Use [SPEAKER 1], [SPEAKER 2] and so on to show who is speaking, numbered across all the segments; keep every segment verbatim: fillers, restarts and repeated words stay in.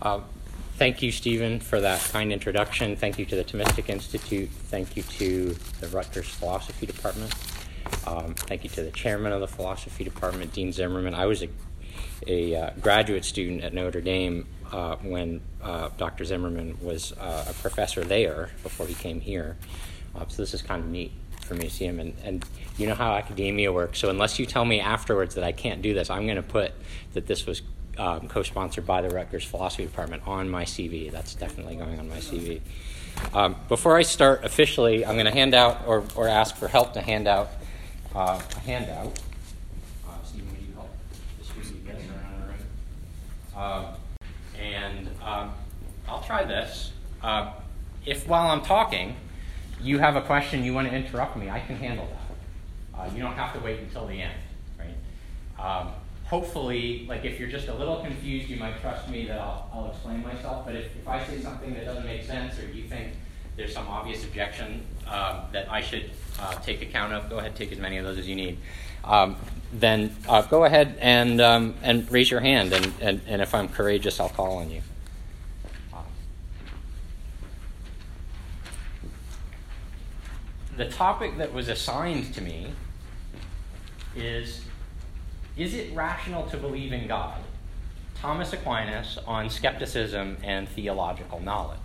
[SPEAKER 1] Uh, thank you, Stephen, for that kind introduction. Thank you to the Thomistic Institute. Thank you to the Rutgers Philosophy Department. Um, thank you to the chairman of the Philosophy Department, Dean Zimmerman. I was a, a uh, graduate student at Notre Dame uh, when uh, Doctor Zimmerman was uh, a professor there before he came here. Uh, so this is kind of neat for me to see him. And, and you know how academia works. So unless you tell me afterwards that I can't do this, I'm going to put that this was um, co-sponsored by the Rutgers Philosophy Department on my C V. That's definitely going on my C V. Um, before I start officially, I'm going to hand out or, or ask for help to hand out uh, a handout. Uh, Stephen, will you help distribute this around the room? Uh, and um, I'll try this. Uh, if while I'm talking, you have a question, you want to interrupt me, I can handle that. Uh, you don't have to wait until the end, right? Um, hopefully, like if you're just a little confused, you might trust me that I'll, I'll explain myself. But if, if I say something that doesn't make sense, or you think there's some obvious objection uh, that I should uh, take account of, go ahead, take as many of those as you need. Um, then uh, go ahead and um, and raise your hand, and, and, and if I'm courageous, I'll call on you. The topic that was assigned to me is, is it rational to believe in God? Thomas Aquinas on skepticism and theological knowledge.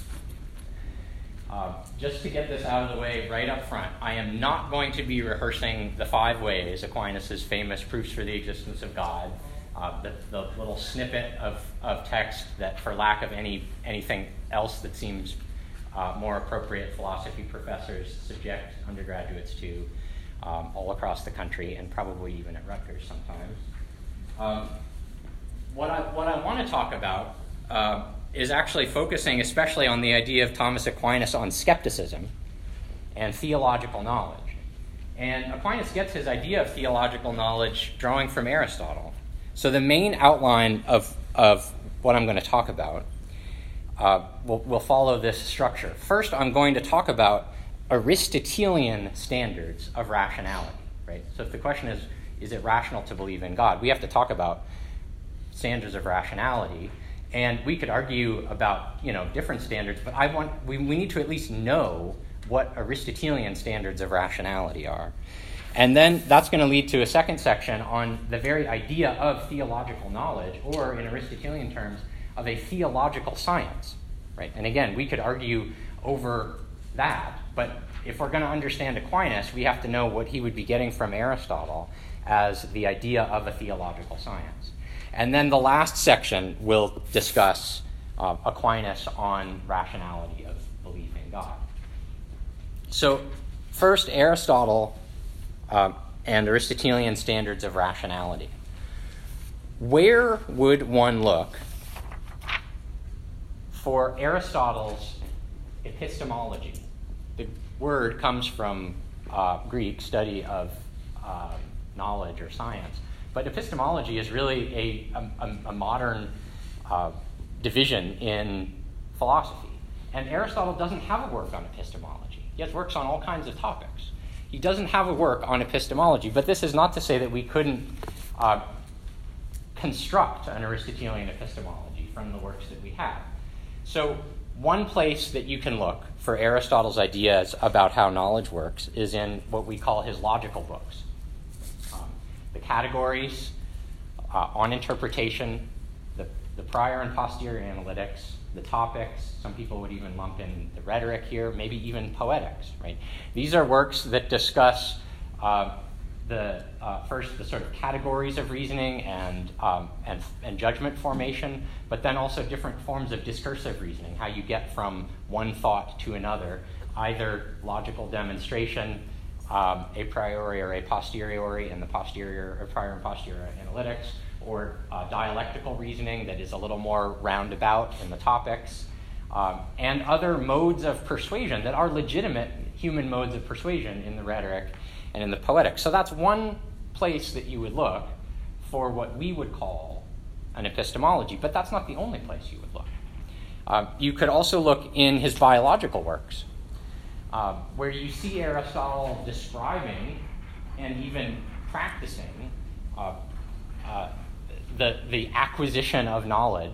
[SPEAKER 1] Uh, just to get this out of the way right up front, I am not going to be rehearsing the five ways, Aquinas' famous proofs for the existence of God, uh, the, the little snippet of, of text that, for lack of any anything else that seems Uh, more appropriate, philosophy professors subject undergraduates to um, all across the country, and probably even at Rutgers sometimes. Um, what I what I want to talk about uh, is actually focusing especially on the idea of Thomas Aquinas on skepticism and theological knowledge. And Aquinas gets his idea of theological knowledge drawing from Aristotle. So the main outline of, of what I'm going to talk about Uh, we'll, we'll follow this structure. First, I'm going to talk about Aristotelian standards of rationality, right? So if the question is, is it rational to believe in God? We have to talk about standards of rationality, and we could argue about, you know, different standards, but I want we, we need to at least know what Aristotelian standards of rationality are. And then that's going to lead to a second section on the very idea of theological knowledge, or in Aristotelian terms, of a theological science, right? And again, we could argue over that, but if we're going to understand Aquinas, we have to know what he would be getting from Aristotle as the idea of a theological science. And then the last section will discuss uh, Aquinas on rationality of belief in God. So first, Aristotle uh, and Aristotelian standards of rationality. Where would one look for Aristotle's epistemology? The word comes from uh, Greek, study of uh, knowledge or science, but epistemology is really a, a, a modern uh, division in philosophy. And Aristotle doesn't have a work on epistemology. He has works on all kinds of topics. He doesn't have a work on epistemology, but this is not to say that we couldn't uh, construct an Aristotelian epistemology from the works that we have. So one place that you can look for Aristotle's ideas about how knowledge works is in what we call his logical books. Um, the categories uh, on interpretation, the, the prior and posterior analytics, the topics, some people would even lump in the rhetoric here, maybe even poetics, right? These are works that discuss uh, the uh, first the sort of categories of reasoning and, um, and and judgment formation, but then also different forms of discursive reasoning, how you get from one thought to another, either logical demonstration, um, a priori or a posteriori in the posterior or prior and posterior analytics, or uh, dialectical reasoning that is a little more roundabout in the topics, um, and other modes of persuasion that are legitimate human modes of persuasion in the rhetoric and in the poetics. So that's one place that you would look for what we would call an epistemology, but that's not the only place you would look. Um, you could also look in his biological works, uh, where you see Aristotle describing and even practicing uh, uh, the, the acquisition of knowledge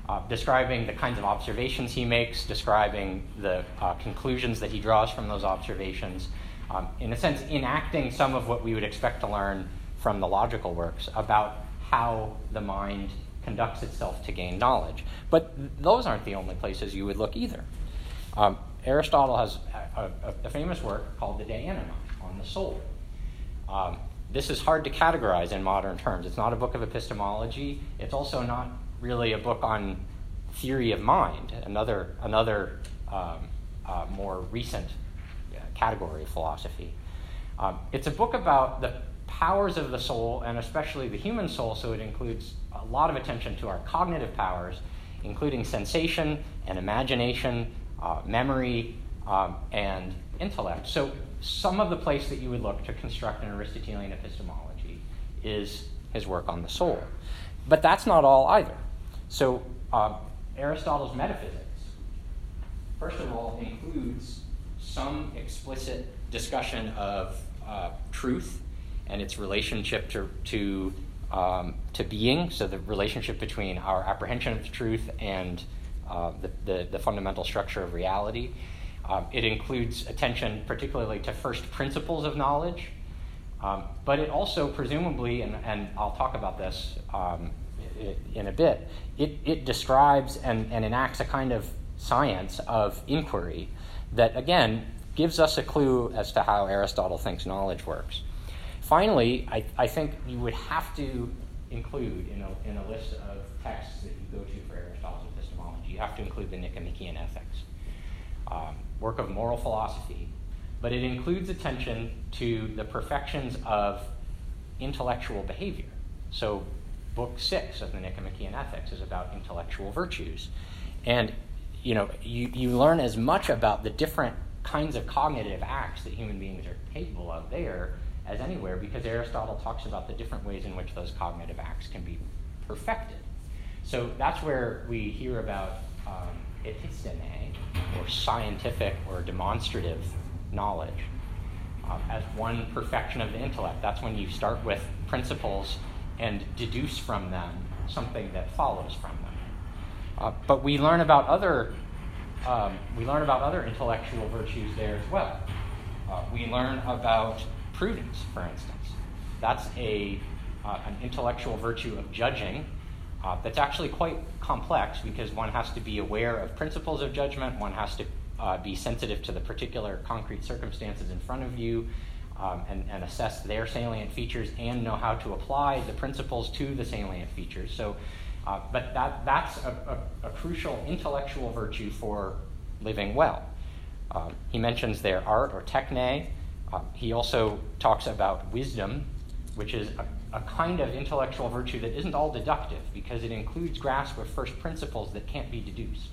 [SPEAKER 1] uh, describing the kinds of observations he makes, describing the uh, conclusions that he draws from those observations, um, in a sense, enacting some of what we would expect to learn from the logical works about how the mind conducts itself to gain knowledge. But those aren't the only places you would look either. Um, Aristotle has a, a, a famous work called the De Anima, on the soul. Um, this is hard to categorize in modern terms. It's not a book of epistemology. It's also not really a book on theory of mind, another, another um, uh, more recent category of philosophy. Um, it's a book about the powers of the soul, and especially the human soul, so it includes a lot of attention to our cognitive powers, including sensation and imagination, uh, memory, um, and intellect. So some of the place that you would look to construct an Aristotelian epistemology is his work on the soul. But that's not all either. So uh, Aristotle's metaphysics, first of all, includes some explicit discussion of uh, truth and its relationship to to, um, to being, so the relationship between our apprehension of the truth and uh, the, the, the fundamental structure of reality. Um, it includes attention particularly to first principles of knowledge, um, but it also presumably, and, and I'll talk about this um, in a bit, it, it describes and, and enacts a kind of science of inquiry that, again, gives us a clue as to how Aristotle thinks knowledge works. Finally, I, I think you would have to include in a, in a list of texts that you go to for Aristotle's epistemology, you have to include the Nicomachean Ethics, um, work of moral philosophy, but it includes attention to the perfections of intellectual behavior. So book six of the Nicomachean Ethics is about intellectual virtues. And you know, you, you learn as much about the different kinds of cognitive acts that human beings are capable of there as anywhere, because Aristotle talks about the different ways in which those cognitive acts can be perfected. So that's where we hear about um, episteme, or scientific or demonstrative knowledge, uh, as one perfection of the intellect. That's when you start with principles and deduce from them something that follows from them. Uh, but we learn about other um, we learn about other intellectual virtues there as well. Uh, we learn about prudence, for instance. That's a uh, an intellectual virtue of judging uh, that's actually quite complex, because one has to be aware of principles of judgment. One has to uh, be sensitive to the particular concrete circumstances in front of you, um, and, and assess their salient features and know how to apply the principles to the salient features. So. Uh, but that, that's a, a, a crucial intellectual virtue for living well. Uh, he mentions there art or techne. Uh, he also talks about wisdom, which is a, a kind of intellectual virtue that isn't all deductive, because it includes grasp of first principles that can't be deduced.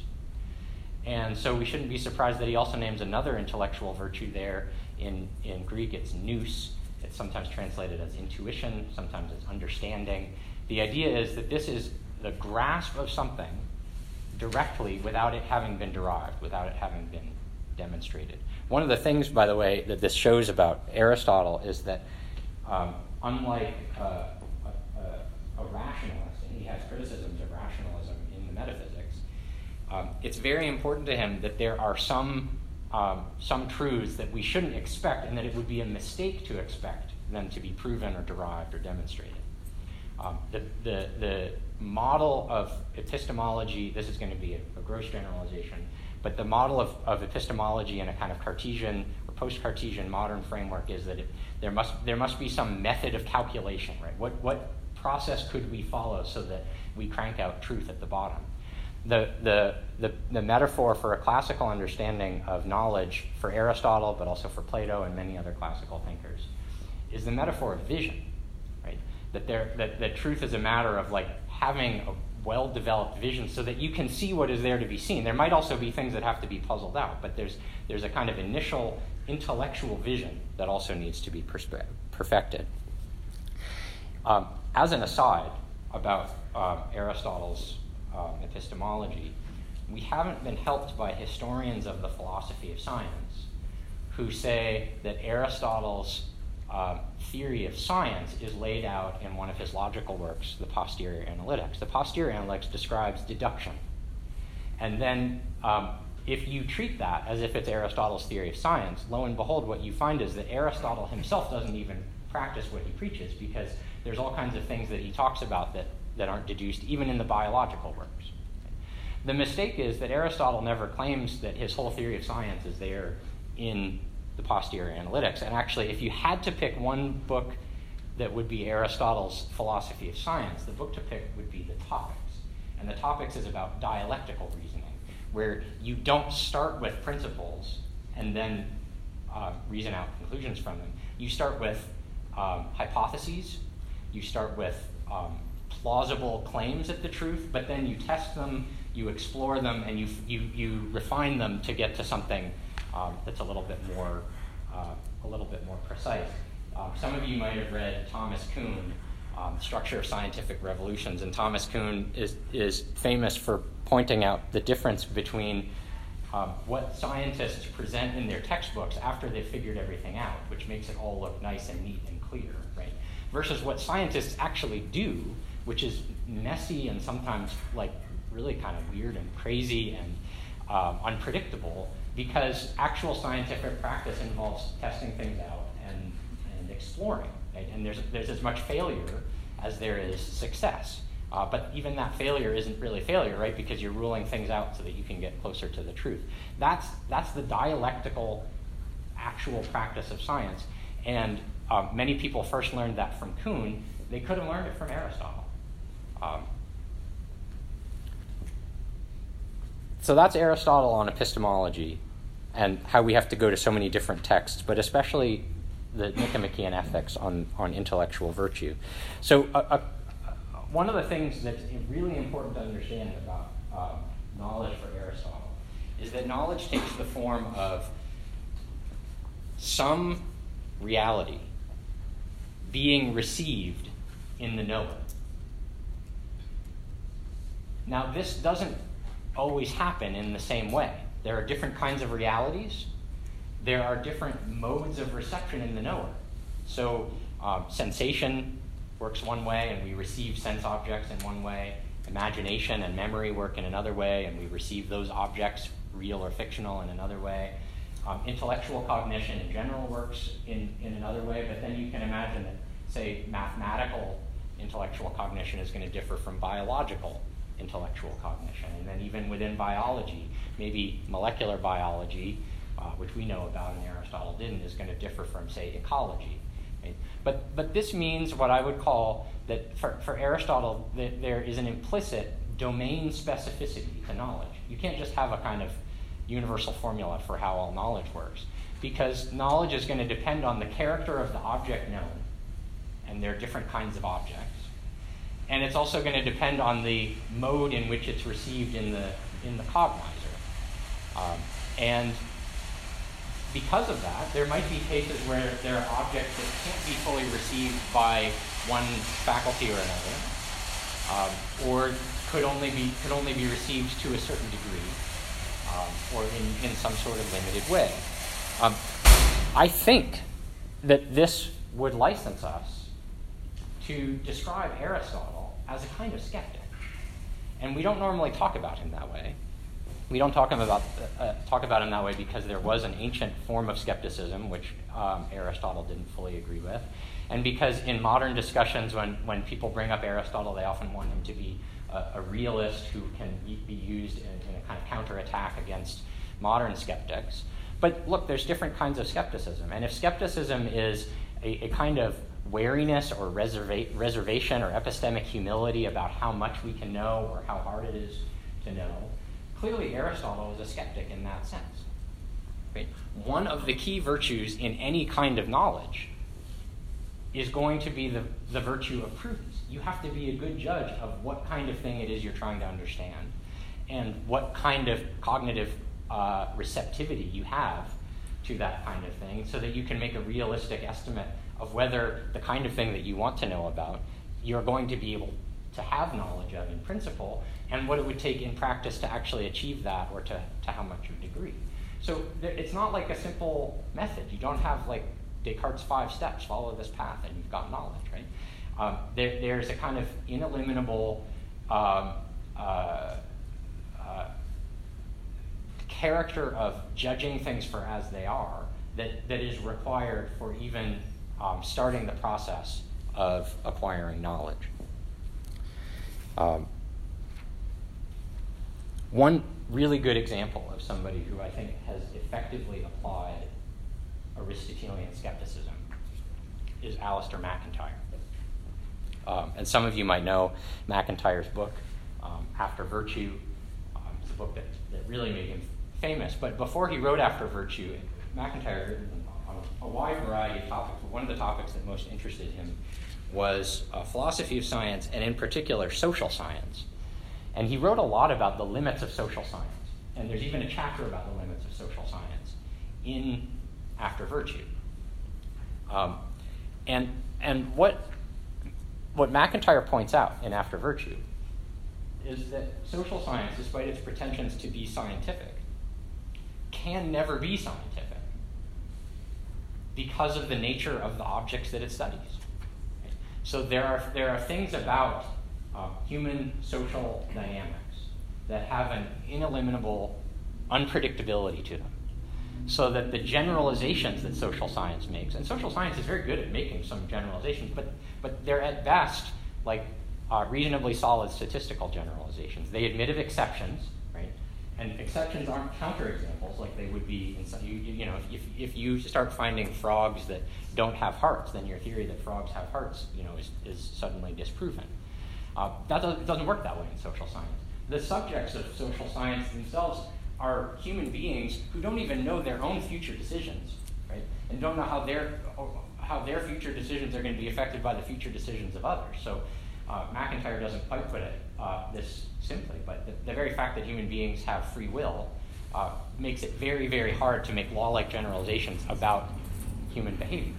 [SPEAKER 1] And so we shouldn't be surprised that he also names another intellectual virtue there. In, in Greek, it's nous. It's sometimes translated as intuition, sometimes as understanding. The idea is that this is the grasp of something directly without it having been derived, without it having been demonstrated. One of the things, by the way, that this shows about Aristotle is that um, unlike uh, a, a, a rationalist, and he has criticisms of rationalism in the metaphysics, um, it's very important to him that there are some, um, some truths that we shouldn't expect, and that it would be a mistake to expect them to be proven or derived or demonstrated. Um, the, the, the model of epistemology, this is going to be a, a gross generalization, but the model of, of epistemology in a kind of Cartesian or post-Cartesian modern framework is that it, there must there must be some method of calculation, right? What what process could we follow so that we crank out truth at the bottom? The the the, the metaphor for a classical understanding of knowledge for Aristotle, but also for Plato and many other classical thinkers, is the metaphor of vision, right? That there that, that truth is a matter of like having a well-developed vision so that you can see what is there to be seen. There might also be things that have to be puzzled out, but there's there's a kind of initial intellectual vision that also needs to be perspe- perfected. Um, as an aside about uh, Aristotle's um, epistemology, we haven't been helped by historians of the philosophy of science who say that Aristotle's Uh, theory of science is laid out in one of his logical works, the Posterior Analytics. The Posterior Analytics describes deduction. And then um, if you treat that as if it's Aristotle's theory of science, lo and behold, what you find is that Aristotle himself doesn't even practice what he preaches, because there's all kinds of things that he talks about that, that aren't deduced even in the biological works. The mistake is that Aristotle never claims that his whole theory of science is there in the posterior analytics. And actually, if you had to pick one book that would be Aristotle's philosophy of science, the book to pick would be the Topics. And the Topics is about dialectical reasoning, where you don't start with principles and then uh, reason out conclusions from them. You start with um, hypotheses, you start with um, plausible claims at the truth, but then you test them, you explore them, and you you, you refine them to get to something um, that's a little bit more uh, a little bit more precise. Um, some of you might have read Thomas Kuhn, um, Structure of Scientific Revolutions, and Thomas Kuhn is is famous for pointing out the difference between um, what scientists present in their textbooks after they've figured everything out, which makes it all look nice and neat and clear, right? Versus what scientists actually do, which is messy and sometimes like really kind of weird and crazy and um, unpredictable, because actual scientific practice involves testing things out and, and exploring, right? And there's there's as much failure as there is success. Uh, but even that failure isn't really failure, right? Because you're ruling things out so that you can get closer to the truth. That's that's the dialectical, actual practice of science. And uh, many people first learned that from Kuhn. They could have learned it from Aristotle. Um, so that's Aristotle on epistemology and how we have to go to so many different texts, but especially the Nicomachean Ethics on, on intellectual virtue. So a, a One of the things that's really important to understand about um, knowledge for Aristotle is that knowledge takes the form of some reality being received in the knower. Now, this doesn't always happen in the same way. There are different kinds of realities. There are different modes of reception in the knower. So um, sensation works one way, and we receive sense objects in one way. Imagination and memory work in another way, and we receive those objects, real or fictional, in another way. Um, intellectual cognition in general works in, in another way, but then you can imagine that, say, mathematical intellectual cognition is going to differ from biological intellectual cognition. And then even within biology, maybe molecular biology, uh, which we know about and Aristotle didn't, is going to differ from, say, ecology. Right? But but this means what I would call that for, for Aristotle, that there is an implicit domain specificity to knowledge. You can't just have a kind of universal formula for how all knowledge works, because knowledge is going to depend on the character of the object known, and there are different kinds of objects. And it's also going to depend on the mode in which it's received in the in the cognizer. Um, and because of that, there might be cases where there are objects that can't be fully received by one faculty or another, um, or could only be could only be received to a certain degree, um, or in, in some sort of limited way. Um, I think that this would license us to describe Aristotle as a kind of skeptic, and we don't normally talk about him that way. We don't talk, him about, uh, talk about him that way because there was an ancient form of skepticism, which um, Aristotle didn't fully agree with. And because in modern discussions, when, when people bring up Aristotle, they often want him to be a, a realist who can be used in, in a kind of counterattack against modern skeptics. But look, there's different kinds of skepticism. And if skepticism is a, a kind of wariness or reserva- reservation or epistemic humility about how much we can know or how hard it is to know, clearly, Aristotle is a skeptic in that sense. Right? One of the key virtues in any kind of knowledge is going to be the, the virtue of prudence. You have to be a good judge of what kind of thing it is you're trying to understand and what kind of cognitive uh, receptivity you have to that kind of thing so that you can make a realistic estimate of whether the kind of thing that you want to know about you're going to be able to have knowledge of in principle, and what it would take in practice to actually achieve that, or to, to how much of a degree. So there, it's not like a simple method. You don't have like Descartes' five steps, follow this path, and you've got knowledge, right? Um, there, there's a kind of ineliminable um, uh, uh, character of judging things for as they are that, that is required for even um, starting the process of acquiring knowledge. Um, one really good example of somebody who I think has effectively applied Aristotelian skepticism is Alasdair MacIntyre. Um, and some of you might know MacIntyre's book, um, After Virtue. Um, it's a book that, that really made him famous. But before he wrote After Virtue, MacIntyre had written on a wide variety of topics. But one of the topics that most interested him was uh, philosophy of science, and in particular, social science. And he wrote a lot about the limits of social science. And there's even a chapter about the limits of social science in After Virtue. Um, and and what what MacIntyre points out in After Virtue is that social science, despite its pretensions to be scientific, can never be scientific because of the nature of the objects that it studies. So there are there are things about uh, human social dynamics that have an ineliminable unpredictability to them. So that the generalizations that social science makes, and social science is very good at making some generalizations, but but they're at best like uh, reasonably solid statistical generalizations. They admit of exceptions, right? And exceptions aren't counterexamples like they would be in some, you, you know, if, if you start finding frogs that don't have hearts, then your theory that frogs have hearts, you know, is, is suddenly disproven. Uh, that doesn't, it doesn't work that way in social science. The subjects of social science themselves are human beings who don't even know their own future decisions, right? And don't know how their how their future decisions are going to be affected by the future decisions of others. So uh, MacIntyre doesn't quite put it uh, this simply, but the, the very fact that human beings have free will uh, makes it very, very hard to make law-like generalizations about human behavior.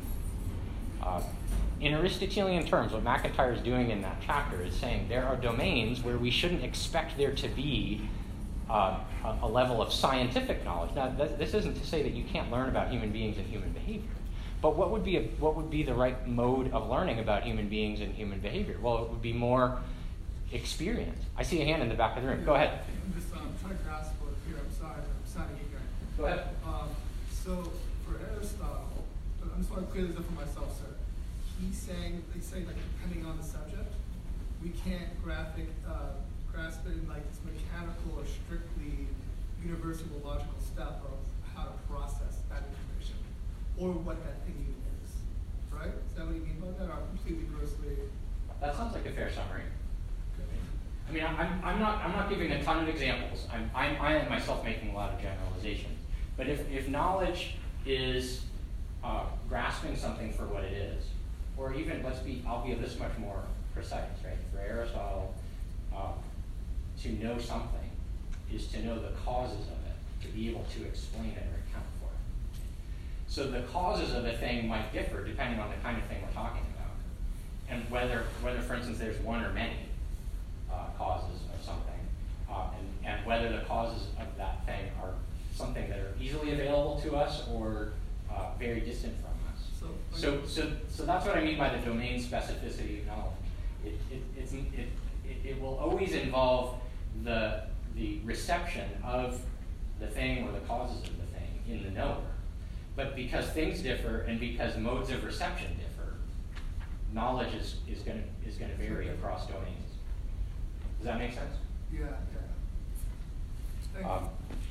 [SPEAKER 1] Uh, in Aristotelian terms, what MacIntyre is doing in that chapter is saying there are domains where we shouldn't expect there to be uh, a, a level of scientific knowledge. Now, th- this isn't to say that you can't learn about human beings and human behavior. But what would be a, what would be the right mode of learning about human beings and human behavior? Well, it would be more experience. I see a hand in the back of the room. Go ahead.
[SPEAKER 2] I'm just um, trying to grasp what here. I'm sorry. I'm sounding ignorant.
[SPEAKER 1] Go ahead.
[SPEAKER 2] Um, so for Aristotle, I just want to clear this up for myself, sir. He's saying, he's saying like depending on the subject, we can't graphic uh, grasp it in like this mechanical or strictly universal logical step of how to process that information. Or what that thing even is, right? Is that what you mean by that? Or completely grossly?
[SPEAKER 1] That sounds like a fair summary.
[SPEAKER 2] Okay.
[SPEAKER 1] I mean, I'm, I'm not I'm not giving a ton of examples. I'm, I'm I am myself making a lot of generalizations. But if, if knowledge is uh, grasping something for what it is, or even let's be I'll be this much more precise, right? For Aristotle, uh, to know something is to know the causes of it, to be able to explain it or account for it. So the causes of a thing might differ depending on the kind of thing we're talking about. And whether, whether for instance, there's one or many uh, causes of something, uh, and, and whether the causes of that thing are something that are easily available to us or uh, very distant from us.
[SPEAKER 2] So,
[SPEAKER 1] So, so, so that's what I mean by the domain specificity of knowledge. It, it, it's, it, it, it will always involve the, the reception of the thing or the causes of the thing in the knower. But because things differ and because modes of reception differ, knowledge is, is going to is going to vary across domains. Does that make sense?
[SPEAKER 2] yeah, yeah. Thank
[SPEAKER 1] Um,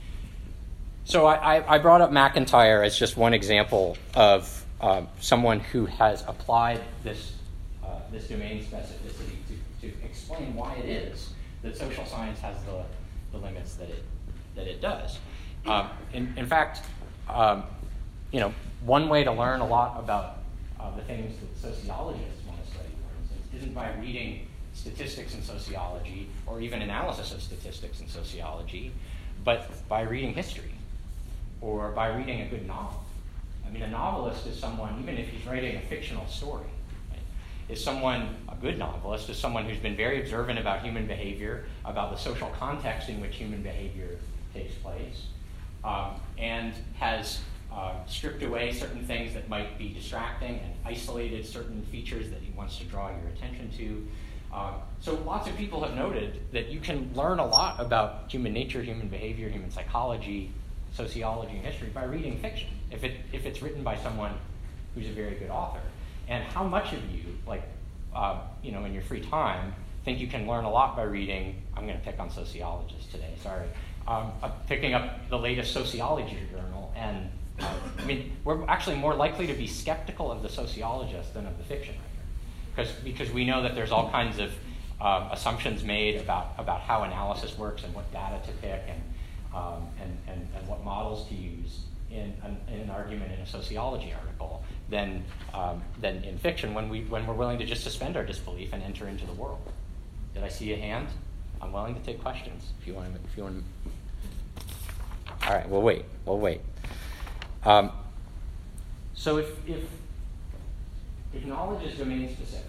[SPEAKER 1] so I, I brought up MacIntyre as just one example of um, someone who has applied this uh, this domain specificity to, to explain why it is that social science has the, the limits that it that it does. Um, in, in fact, um, you know, one way to learn a lot about uh, the things that sociologists want to study, for instance, isn't by reading statistics in sociology or even analysis of statistics in sociology, but by reading history or by reading a good novel. I mean, a novelist is someone, even if he's writing a fictional story, right, is someone, a good novelist is someone who's been very observant about human behavior, about the social context in which human behavior takes place, um, and has uh, stripped away certain things that might be distracting and isolated certain features that he wants to draw your attention to. Um, so lots of people have noted that you can learn a lot about human nature, human behavior, human psychology sociology and history by reading fiction, if it if it's written by someone who's a very good author. And how much of you, like, uh, you know, in your free time, think you can learn a lot by reading, I'm going to pick on sociologists today, sorry, um, uh, picking up the latest sociology journal. And, uh, I mean, we're actually more likely to be skeptical of the sociologist than of the fiction writer. Because because we know that there's all kinds of um, assumptions made about, about how analysis works and what data to pick and, um, and, and, and what models to use in an, in an argument in a sociology article than, um, than in fiction when, we, when we're willing to just suspend our disbelief and enter into the world. Did I see a hand? I'm willing to take questions if you want to. If you want to. All right, we'll wait. We'll wait. Um, so if, if if knowledge is domain specific,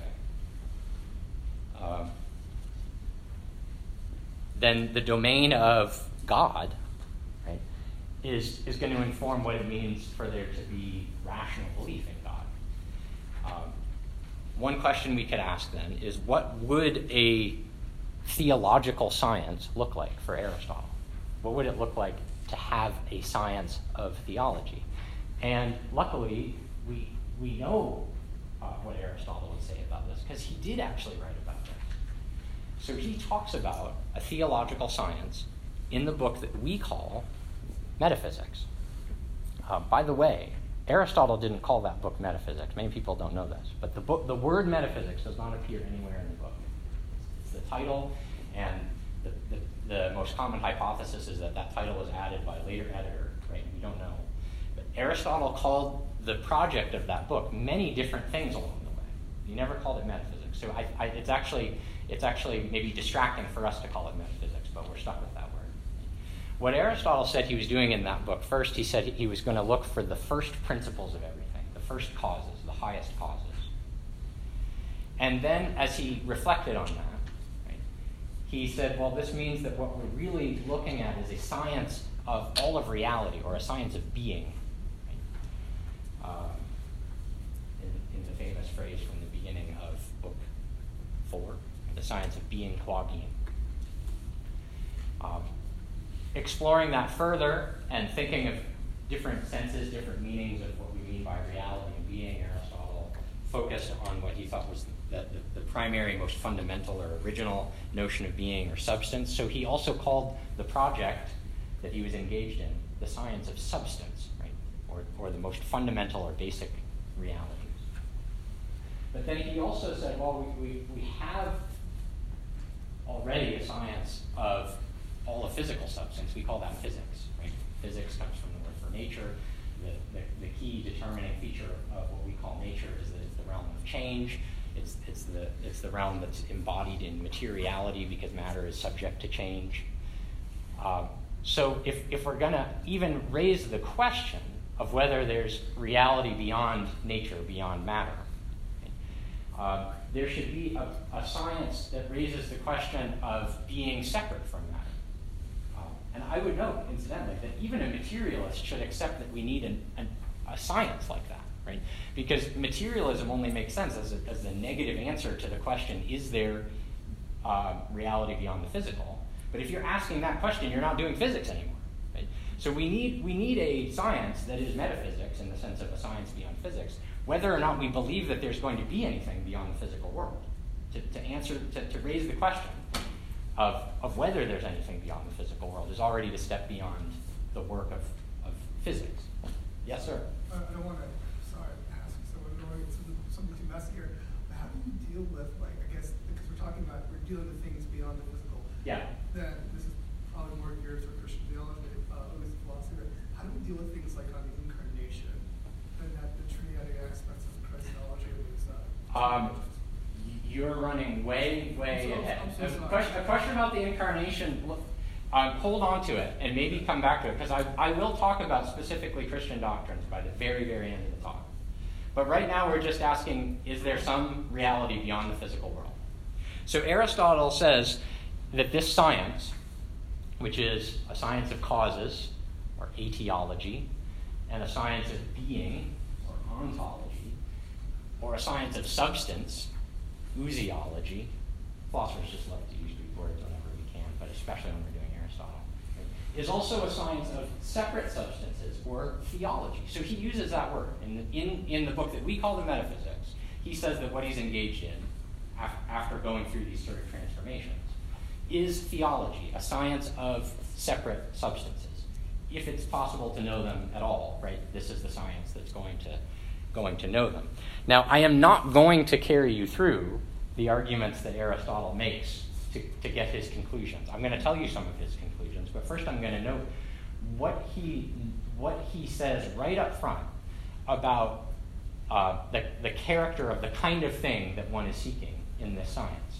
[SPEAKER 1] uh, then the domain of God, right, is is going to inform what it means for there to be rational belief in God. Um, One question we could ask then is, what would a theological science look like for Aristotle? What would it look like to have a science of theology? And luckily, we we know uh, what Aristotle would say about this, because he did actually write about this. So he talks about a theological science in the book that we call Metaphysics. Uh, by the way, Aristotle didn't call that book Metaphysics. Many people don't know this. But the book, the word metaphysics does not appear anywhere in the book. It's the title, and the, the, the most common hypothesis is that that title was added by a later editor, right? We don't know. But Aristotle called the project of that book many different things along the way. He never called it metaphysics. So I, I, it's actually it's actually maybe distracting for us to call it metaphysics, but we're stuck with that word. What Aristotle said he was doing in that book, first he said he was going to look for the first principles of everything, the first causes, the highest causes. And then as he reflected on that, right, he said, well, this means that what we're really looking at is a science of all of reality, or a science of being. Right? Um, in, in the famous phrase from the beginning of book four, the science of being qua being. Um, Exploring that further and thinking of different senses, different meanings of what we mean by reality and being, Aristotle focused on what he thought was the, the, the primary, most fundamental or original notion of being or substance. So he also called the project that he was engaged in the science of substance, right? Or, or the most fundamental or basic realities. But then he also said, well, we, we, we have already a science of all of physical substance. We call that physics, right? Physics comes from the word for nature. The, the, the key determining feature of what we call nature is that it's the realm of change. It's, it's, the, it's the realm that's embodied in materiality because matter is subject to change. Um, so if, if we're going to even raise the question of whether there's reality beyond nature, beyond matter, uh, there should be a, a science that raises the question of being separate from matter. And I would note, incidentally, that even a materialist should accept that we need an, an, a science like that, right? Because materialism only makes sense as, a, as the negative answer to the question, is there uh, reality beyond the physical? But if you're asking that question, you're not doing physics anymore, right? So we need, we need a science that is metaphysics in the sense of a science beyond physics, whether or not we believe that there's going to be anything beyond the physical world. To, to answer, to, to raise the question Of, of whether there's anything beyond the physical world is already to step beyond the work of, of physics. Yes, sir?
[SPEAKER 2] Uh, I don't want to, sorry, ask someone going into something too messy here. But how do you deal with, like, I guess, because we're talking about, we're dealing with things beyond the physical.
[SPEAKER 1] Yeah.
[SPEAKER 2] Then this is probably more geared toward Christian theology, uh, at least philosophy. But how do we deal with things like on the incarnation and that the Trinity aspects of Christology is uh,
[SPEAKER 1] um, You're running way, way
[SPEAKER 2] I'm so,
[SPEAKER 1] ahead.
[SPEAKER 2] I'm so
[SPEAKER 1] a, question, a question about the incarnation, uh, hold on to it and maybe come back to it, because I, I will talk about specifically Christian doctrines by the very, very end of the talk. But right now we're just asking, is there some reality beyond the physical world? So Aristotle says that this science, which is a science of causes, or etiology, and a science of being, or ontology, or a science of substance, ousiology. Philosophers just love to use Greek words whenever we can, but especially when we're doing Aristotle. is also a science of separate substances, or theology. So he uses that word. In the, in, in the book that we call the Metaphysics, he says that what he's engaged in, af- after going through these sort of transformations, is theology, a science of separate substances. If it's possible to know them at all, right? This is the science that's going to, going to know them. Now, I am not going to carry you through the arguments that Aristotle makes to, to get his conclusions. I'm going to tell you some of his conclusions, but first I'm going to note what he what he says right up front about uh, the, the character of the kind of thing that one is seeking in this science.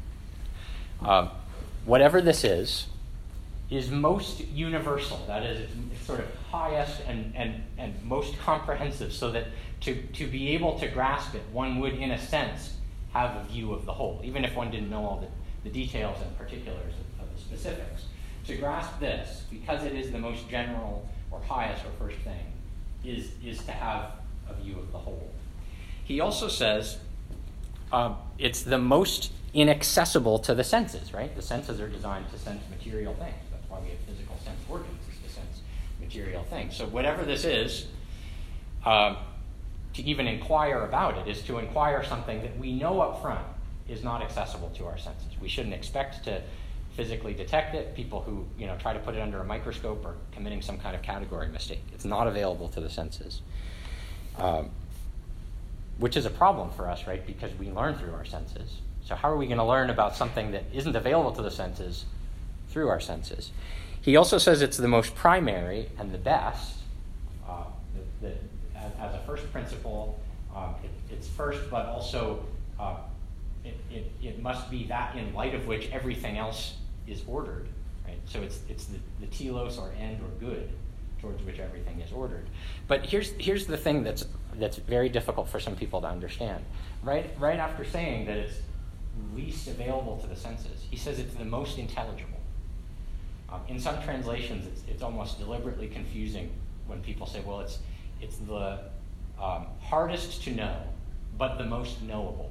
[SPEAKER 1] Uh, whatever this is, is most universal. That is, it's, it's sort of highest and, and, and most comprehensive, so that to, to be able to grasp it, one would, in a sense, have a view of the whole, even if one didn't know all the the details and particulars of, of the specifics. To grasp this, because it is the most general or highest or first thing, is, is to have a view of the whole. He also says uh, it's the most inaccessible to the senses, right? The senses are designed to sense material things. That's why we have physical sense organs, is to sense material things. So whatever this is, uh, to even inquire about it is to inquire something that we know up front is not accessible to our senses. We shouldn't expect to physically detect it. People who, you know, try to put it under a microscope are committing some kind of category mistake. It's not available to the senses, um, which is a problem for us, right? Because we learn through our senses. So how are we going to learn about something that isn't available to the senses through our senses? He also says it's the most primary and the best. Uh, the, the, as, as a first principle, um, it, it's first, but also uh, It, it, it must be that in light of which everything else is ordered, right? So it's it's the, the telos or end or good towards which everything is ordered. But here's here's the thing that's that's very difficult for some people to understand. Right right after saying that it's least available to the senses, he says it's the most intelligible. Um, in some translations, it's it's almost deliberately confusing when people say, well, it's it's the um, hardest to know, but the most knowable.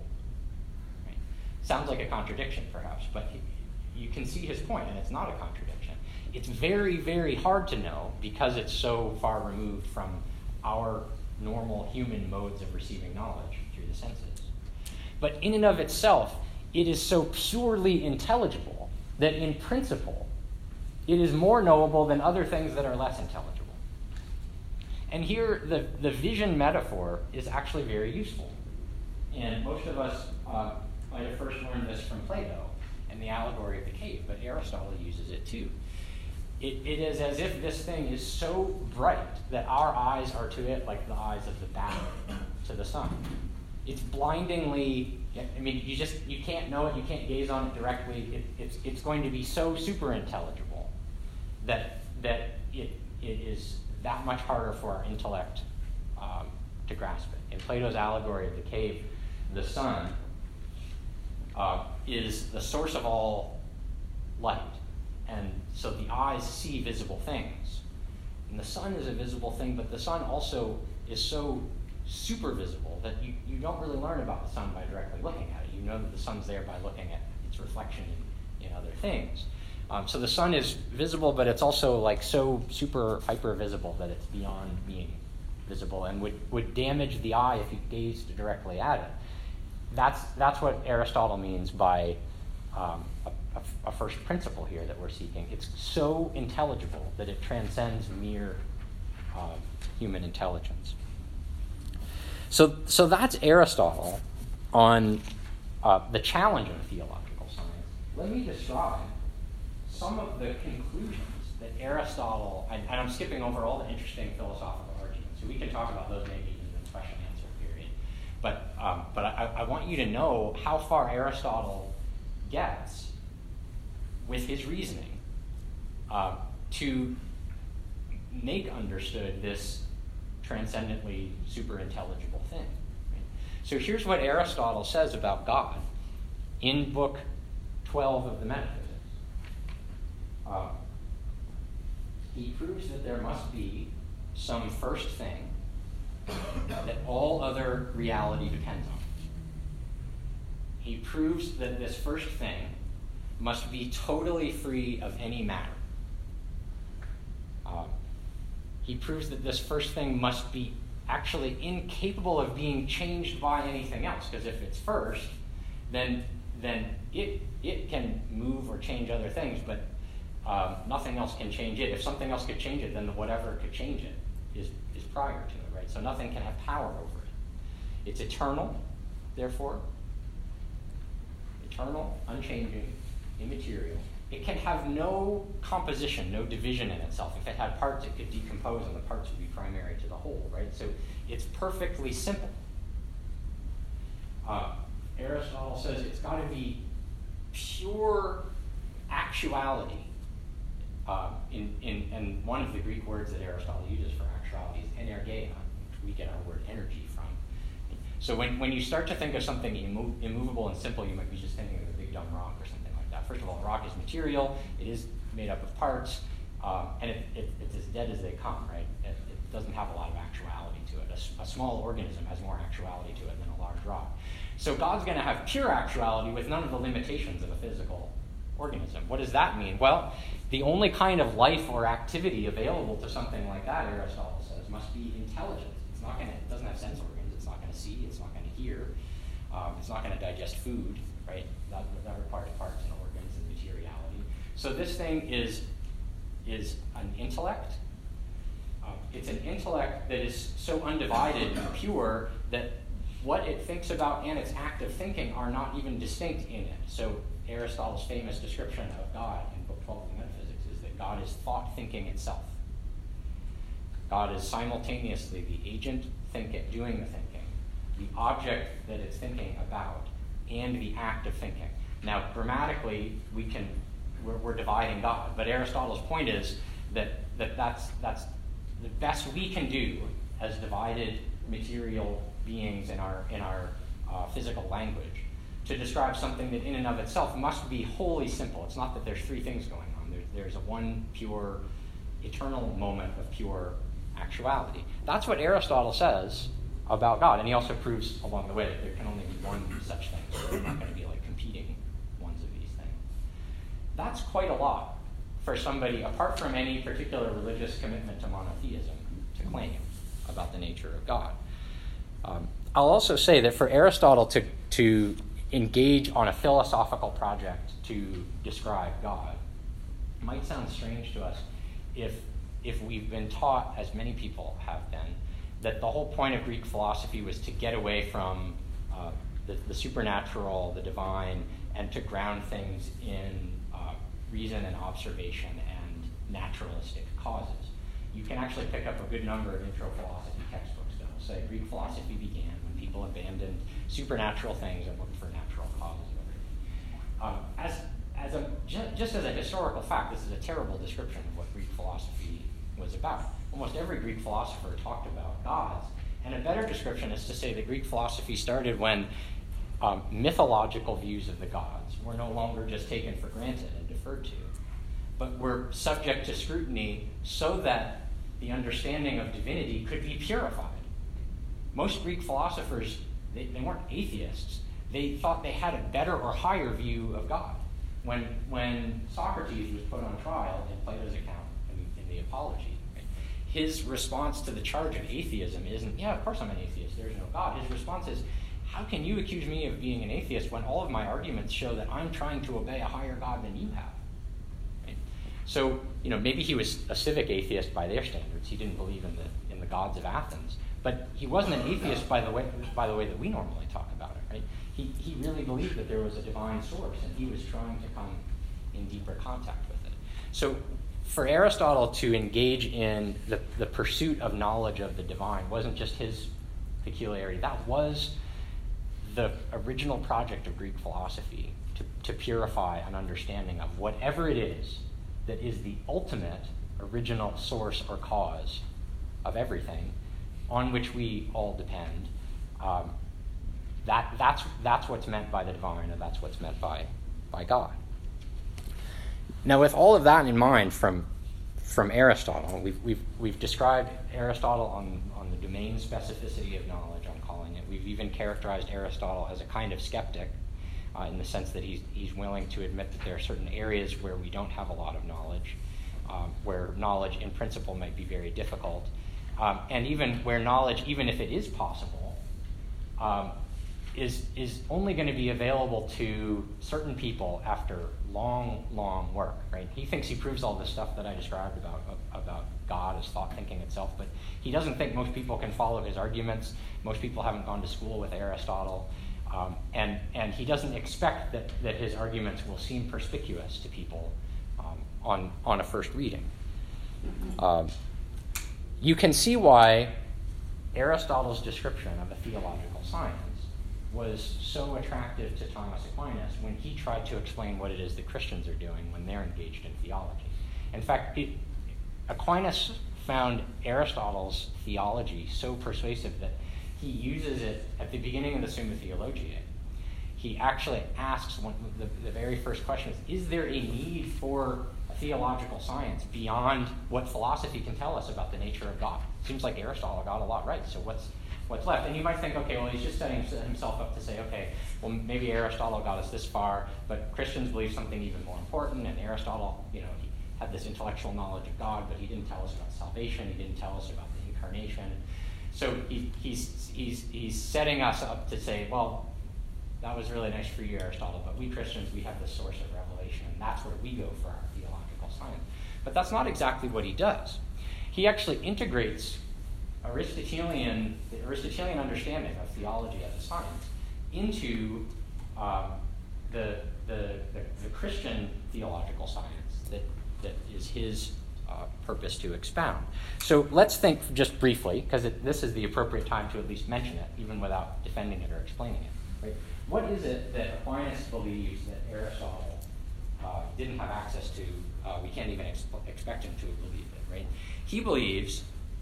[SPEAKER 1] Sounds like a contradiction, perhaps, but he, you can see his point, and it's not a contradiction. It's very, very hard to know because it's so far removed from our normal human modes of receiving knowledge through the senses. But in and of itself, it is so purely intelligible that in principle, it is more knowable than other things that are less intelligible. And here, the, the vision metaphor is actually very useful. And most of us uh, might have first learned this from Plato and the allegory of the cave, but Aristotle uses it too. It, it is as if this thing is so bright that our eyes are to it like the eyes of the bat to the sun. It's blindingly, I mean, you just, you can't know it, you can't gaze on it directly. It, it's, it's going to be so super intelligible that, that it, it is that much harder for our intellect um, to grasp it. In Plato's allegory of the cave, the sun uh, is the source of all light. And so the eyes see visible things. And the sun is a visible thing, but the sun also is so super visible that you, you don't really learn about the sun by directly looking at it. You know that the sun's there by looking at its reflection in, in other things. Um, so the sun is visible, but it's also like so super hyper visible that it's beyond being visible and would, would damage the eye if you gazed directly at it. That's that's what Aristotle means by um, a, a, a first principle here that we're seeking. It's so intelligible that it transcends mere uh, human intelligence. So so that's Aristotle on uh, the challenge of theological science. Let me describe some of the conclusions that Aristotle, and, and I'm skipping over all the interesting philosophical arguments, so we can talk about those maybe in the question answer period. But um, but I, I want you to know how far Aristotle gets with his reasoning uh, to make understood this transcendently super intelligible thing. Right? So here's what Aristotle says about God in book twelve of the Metaphysics. Uh, he proves that there must be some first thing that all other reality depends on. He proves that this first thing must be totally free of any matter. he proves that this first thing must be actually incapable of being changed by anything else, because if it's first, then then it it can move or change other things, but um, nothing else can change it. If something else could change it, then whatever could change it is, is prior to it, right? So nothing can have power over it. It's eternal, therefore. Eternal, unchanging, immaterial. It can have no composition, no division in itself. If it had parts, it could decompose, and the parts would be primary to the whole, right? So it's perfectly simple. Uh, Aristotle says it's got to be pure actuality. Uh, in, in, and one of the Greek words that Aristotle uses for actuality is energeia, which we get our word energy from. So when, when you start to think of something immo- immovable and simple, you might be just thinking of a big dumb rock or something like that. First of all, a rock is material. It is made up of parts, um, and it, it, it's as dead as they come, right? It, it doesn't have a lot of actuality to it. A, a small organism has more actuality to it than a large rock. So God's going to have pure actuality with none of the limitations of a physical organism. What does that mean? Well, the only kind of life or activity available to something like that, Aristotle says, must be intelligent. It's not going to, it doesn't have sense organs. It's not going to see. It's not going to hear. Um, it's not going to digest food, right? That, that requires parts and organs and materiality. So this thing is, is an intellect. Um, it's an intellect that is so undivided and pure that what it thinks about and its act of thinking are not even distinct in it. So Aristotle's famous description of God in Book twelve of the Metaphysics is that God is thought thinking itself. God is simultaneously the agent thinking, doing the thinking, the object that it's thinking about, and the act of thinking. Now, grammatically, we can we're, we're dividing God, but Aristotle's point is that, that that's that's the best we can do as divided material beings in our in our uh, physical language to describe something that in and of itself must be wholly simple. It's not that there's three things going on. There's, there's a one pure, eternal moment of pure actuality. That's what Aristotle says about God, and he also proves along the way that there can only be one such thing, so they're not going to be like competing ones of these things. That's quite a lot for somebody, apart from any particular religious commitment to monotheism, to claim about the nature of God. Um, I'll also say that for Aristotle to, to engage on a philosophical project to describe God might sound strange to us if, if we've been taught, as many people have been, that the whole point of Greek philosophy was to get away from uh, the, the supernatural, the divine, and to ground things in uh, reason and observation and naturalistic causes. You can actually pick up a good number of intro philosophy textbooks that will say Greek philosophy began when people abandoned supernatural things and looked for natural causes of everything. Um, as, as a, ju- just as a historical fact, this is a terrible description of what Greek philosophy was about. Almost every Greek philosopher talked about gods, and a better description is to say that Greek philosophy started when um, mythological views of the gods were no longer just taken for granted and deferred to, but were subject to scrutiny so that the understanding of divinity could be purified. Most Greek philosophers, they, they weren't atheists. They thought they had a better or higher view of God. When, when Socrates was put on trial in Plato's account in, in the Apology, right, his response to the charge of atheism isn't, yeah, of course I'm an atheist, there's no God. His response is, how can you accuse me of being an atheist when all of my arguments show that I'm trying to obey a higher God than you have? Right? So, you know, maybe he was a civic atheist by their standards. He didn't believe in the in the gods of Athens. But he wasn't an atheist by the way by the way that we normally talk about it, right? He he really believed that there was a divine source, and he was trying to come in deeper contact with it. So for Aristotle to engage in the, the pursuit of knowledge of the divine wasn't just his peculiarity. That was the original project of Greek philosophy, to, to purify an understanding of whatever it is that is the ultimate original source or cause of everything on which we all depend. Um, that, that's, that's what's meant by the divine, and that's what's meant by, by God. Now, with all of that in mind from, from Aristotle, we've, we've, we've described Aristotle on, on the domain specificity of knowledge, I'm calling it. We've even characterized Aristotle as a kind of skeptic, uh, in the sense that he's, he's willing to admit that there are certain areas where we don't have a lot of knowledge. um, where knowledge in principle might be very difficult, um, and even where knowledge, even if it is possible, um, is is only going to be available to certain people after long, long work, right? He thinks he proves all this stuff that I described about about God as thought thinking itself, but he doesn't think most people can follow his arguments. Most people haven't gone to school with Aristotle, um, and and he doesn't expect that, that his arguments will seem perspicuous to people um, on on a first reading. Um, you can see why Aristotle's description of a theological science was so attractive to Thomas Aquinas when he tried to explain what it is that Christians are doing when they're engaged in theology. In fact, it, Aquinas found Aristotle's theology so persuasive that he uses it at the beginning of the Summa Theologiae. He actually asks, one, the, the very first question is, is there a need for a theological science beyond what philosophy can tell us about the nature of God? It seems like Aristotle got a lot right, so what's what's left? And you might think, okay, well, he's just setting himself up to say, okay, well, maybe Aristotle got us this far, but Christians believe something even more important, and Aristotle, you know, he had this intellectual knowledge of God, but he didn't tell us about salvation, he didn't tell us about the incarnation. So he, he's, he's, he's setting us up to say, well, that was really nice for you, Aristotle, but we Christians, we have the source of revelation, and that's where we go for our theological science. But that's not exactly what he does. He actually integrates Aristotelian, the Aristotelian understanding of theology as a science into um, the, the, the, the Christian theological science that, that is his uh, purpose to expound. So let's think just briefly, because this is the appropriate time to at least mention it, even without defending it or explaining it. Right? What is it that Aquinas believes that Aristotle uh, didn't have access to? Uh, we can't even ex- expect him to believe it. Right? He believes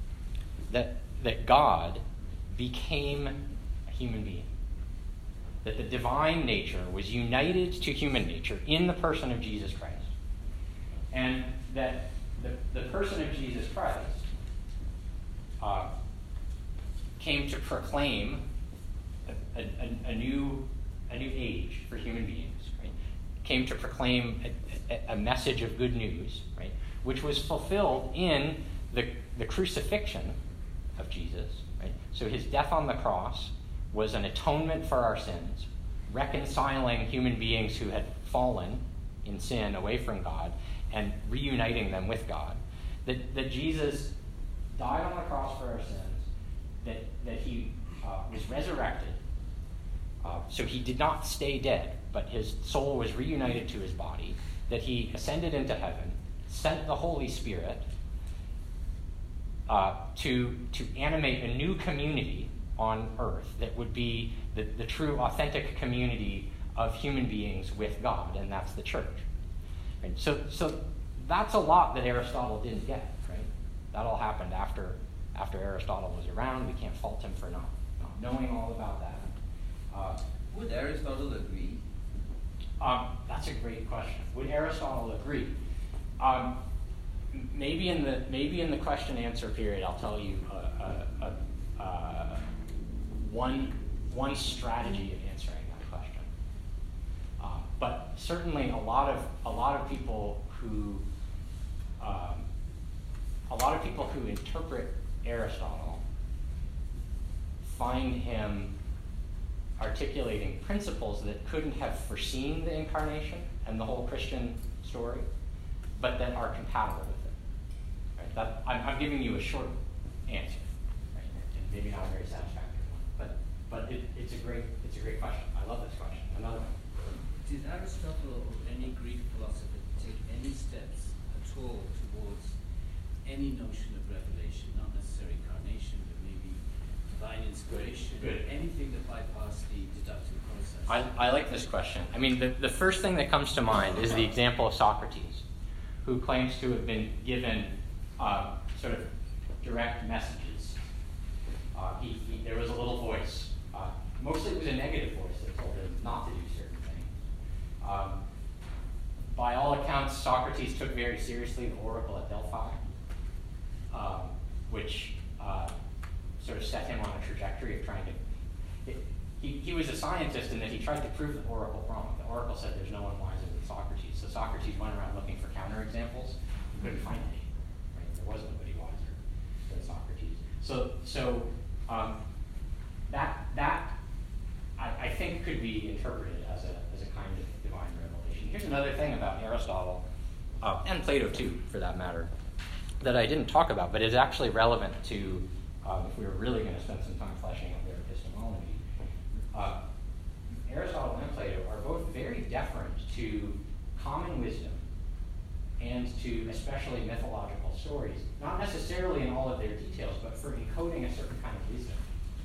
[SPEAKER 1] that that God became a human being, that the divine nature was united to human nature in the person of Jesus Christ, and that the, the person of Jesus Christ uh, came to proclaim a, a, a new a new age for human beings, right? Came to proclaim a, a, a message of good news, right? Which was fulfilled in the, the crucifixion of Jesus, right? So his death on the cross was an atonement for our sins, reconciling human beings who had fallen in sin away from God and reuniting them with God. That, that Jesus died on the cross for our sins, that, that he uh, was resurrected, uh, so he did not stay dead, but his soul was reunited to his body, that he ascended into heaven, sent the Holy Spirit, Uh, to to animate a new community on earth that would be the, the true, authentic community of human beings with God, and that's the church. Right? So so that's a lot that Aristotle didn't get, right? That all happened after after Aristotle was around. We can't fault him for not, not knowing all about that. Uh,
[SPEAKER 3] Would Aristotle agree?
[SPEAKER 1] Um, that's a great question. Would Aristotle agree? Um, Maybe in the maybe in the question answer period, I'll tell you uh, uh, uh, uh, one one strategy of answering that question. Uh, but certainly, a lot of a lot of people who um, a lot of people who interpret Aristotle find him articulating principles that couldn't have foreseen the incarnation and the whole Christian story, but that are compatible with it. Right? That, I'm, I'm giving you a short answer, right? And maybe not a very satisfactory one, but but it, it's a great it's a great question. I love this question. Another one.
[SPEAKER 3] Did Aristotle or any Greek philosopher take any steps at all towards any notion of revelation, not necessarily incarnation, but maybe divine inspiration,
[SPEAKER 1] Good.
[SPEAKER 3] anything that bypassed the deductive process?
[SPEAKER 1] I, I like this question. I mean, the, the first thing that comes to mind is the example of Socrates, who claims to have been given uh, sort of direct messages. Uh, he, he, there was a little voice. Uh, mostly it was a negative voice that told him not to do certain things. Um, by all accounts, Socrates took very seriously the oracle at Delphi, um, which uh, sort of set him on a trajectory of trying to... It, he, he was a scientist in that he tried to prove the oracle wrong. The oracle said there's no one wiser than Socrates. So Socrates went around looking for counterexamples. couldn't find any. Right? There was nobody wiser than Socrates. So, so um, that that I, I think could be interpreted as a as a kind of divine revelation. Here's another thing about Aristotle, uh, and Plato too, for that matter, that I didn't talk about, but is actually relevant to um, if we were really going to spend some time fleshing out their epistemology. Uh, Aristotle and Plato are both very deferent to common wisdom and to especially mythological stories, not necessarily in all of their details, but for encoding a certain kind of wisdom.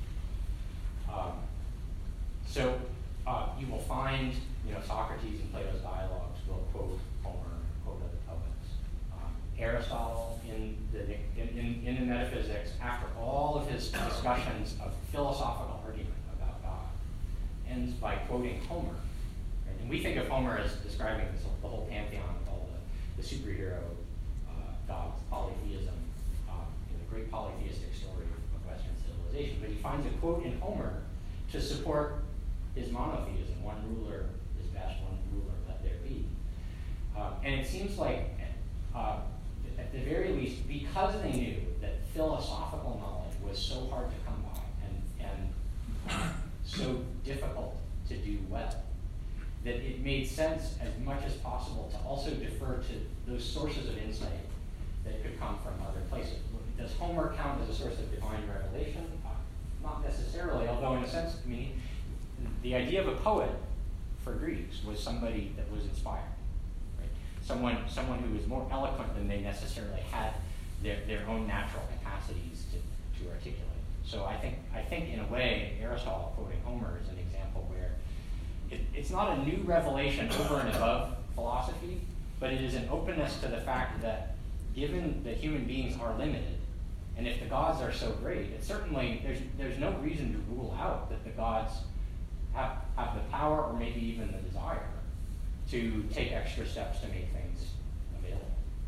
[SPEAKER 1] Um, so uh, you will find, you know, Socrates in Plato's dialogues will quote Homer, quote other poets. Um, Aristotle in the in, in, in the Metaphysics, after all of his discussions of philosophical argument about God, ends by quoting Homer. Right? And we think of Homer as describing this, the whole pantheon of all the, the superhero uh, gods, polytheism, um, in the great polytheistic story of Western civilization. But he finds a quote in Homer to support his monotheism. One ruler is best, one ruler let there be. Um, and it seems like, uh, at the very least, because they knew that philosophical knowledge was so hard to come by and, and so difficult to do well, that it made sense as much as possible to also defer to those sources of insight that could come from other places. Does Homer count as a source of divine revelation? Uh, not necessarily, although in a sense, I mean, the idea of a poet for Greeks was somebody that was inspired, right? Someone, someone who was more eloquent than they necessarily had their, their own natural capacities to, to articulate. So I think, I think in a way, Aristotle quoting Homer is an example where it, it's not a new revelation over and above philosophy, but it is an openness to the fact that given that human beings are limited, and if the gods are so great, it certainly, there's, there's no reason to rule out that the gods have, have the power or maybe even the desire to take extra steps to make things available.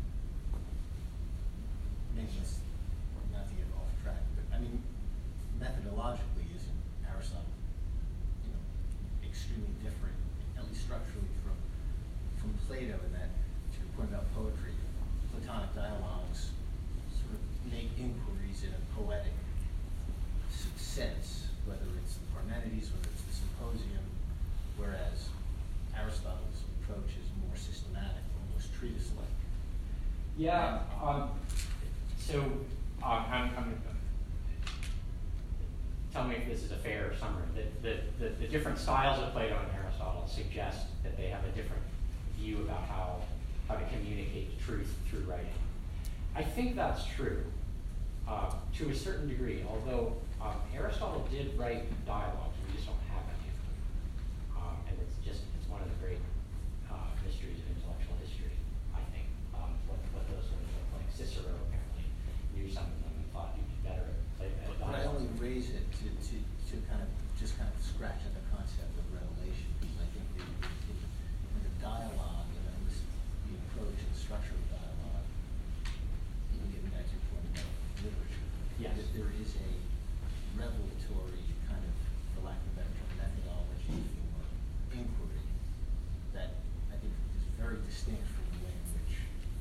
[SPEAKER 4] Just not to get off track, but I mean, methodologically, isn't Aristotle, you know, extremely different, at least structurally, from from Plato in that, to your point about poetry, Platonic dialogues sort of make inquiries in a poetic sense, whether it's the Parmenides, whether it's the Symposium, whereas Aristotle's approach is more systematic, almost treatise-like.
[SPEAKER 1] Yeah. Um, so um, I'm, I'm, tell me if this is a fair summary. The, the, the, the different styles of Plato and Aristotle suggest that they have a different view about how, how to communicate truth through writing. I think that's true uh, to a certain degree, although um, Aristotle did write dialogues. We just don't have any of them. Um, and it's just, it's one of the great uh, mysteries of intellectual history, I think, um, what, what those would look like. Cicero apparently knew some of them and thought you'd be better at play at
[SPEAKER 4] But I
[SPEAKER 1] dialogue.
[SPEAKER 4] only raise it to, to, to kind of just kind of scratch at the concept of revelation, because I think the, the, the dialogue, you know, this, the approach and structure of dialogue, even getting back to your point about literature,
[SPEAKER 1] Yes.
[SPEAKER 4] that there is a revelatory kind of, for lack of a better term, methodology or inquiry that I think is very distinct from the way in which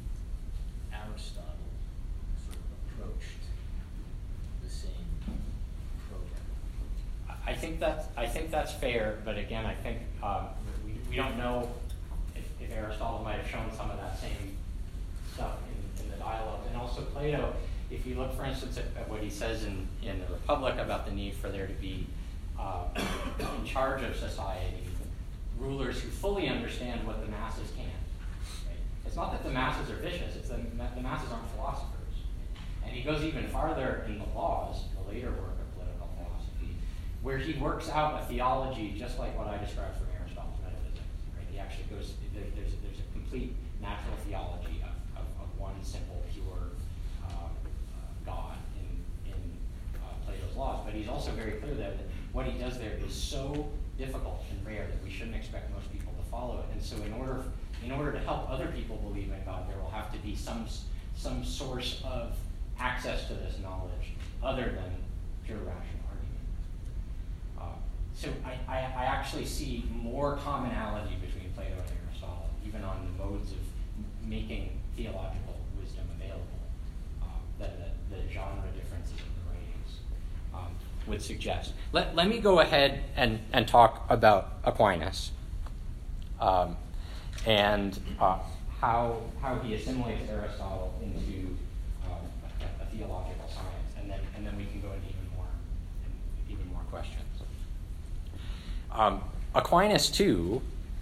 [SPEAKER 4] Aristotle sort of approached the same program.
[SPEAKER 1] I think that's I think that's fair, but again, I think um, we, we don't know if, if Aristotle might have shown some of that same stuff in, in the dialogues. And also Plato, if you look, for instance, at, at what he says in, in the Republic about the need for there to be uh, in charge of society rulers who fully understand what the masses can. Right? It's not that the masses are vicious; it's that the masses aren't philosophers. And he goes even farther in the Laws, the later work of political philosophy, where he works out a theology just like what I described from Aristotle's Metaphysics. Right? He actually goes, there, there's, there's a complete natural theology of, of, of one simple, pure uh, uh, God in, in uh, Plato's Laws. But he's also very clear there that what he does there is so difficult and rare that we shouldn't expect most people to follow it. And so in order, in order to help other people believe in God, there will have to be some, some source of access to this knowledge other than pure rational argument. Uh, so I, I, I actually see more commonality between Plato and Aristotle, even on the modes of making theological wisdom wisdom available uh, than the, the genre differences of the writings um, would suggest. Let, let me go ahead and, and talk about Aquinas um, and uh, how, how he assimilates Aristotle into um, a, a theological science, and then, and then we can go into even more, even more questions. Um, Aquinas, too,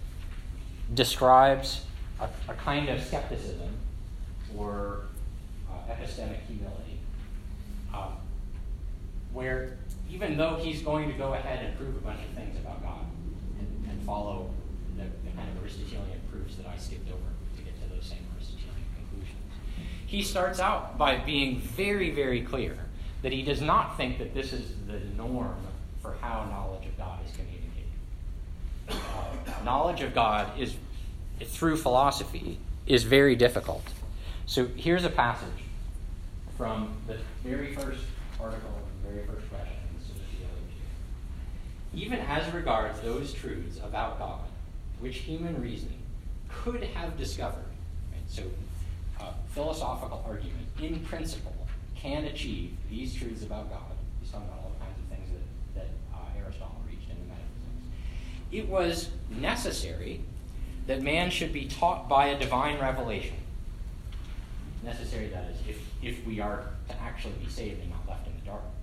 [SPEAKER 1] describes a, a kind of skepticism or uh, epistemic humility, um, where even though he's going to go ahead and prove a bunch of things about God and, and follow the, the kind of Aristotelian proofs that I skipped over to get to those same Aristotelian conclusions, he starts out by being very, very clear that he does not think that this is the norm for how knowledge of God is communicated. Uh, knowledge of God is, through philosophy, is very difficult. So here's a passage from the very first article, the very first question in the Sophia Theologia. Even as regards those truths about God, which human reason could have discovered, right? So uh, philosophical argument, in principle, can achieve these truths about God. He's talking about all kinds of things that, that uh, Aristotle reached in the metaphysics. It was necessary that man should be taught by a divine revelation. Necessary, that is, if, if we are to actually be saved and not left in the dark.